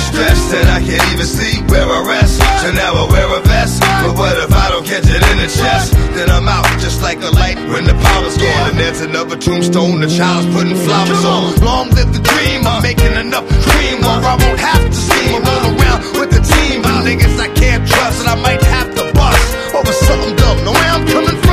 stressed and I can't even see where I rest. So now I wear a vest, but what if I don't catch it in the chest? Then I'm out just like a light when the power's gone. And there's another tombstone, the child's putting flowers on. Long live the dream, I'm making enough cream or I won't have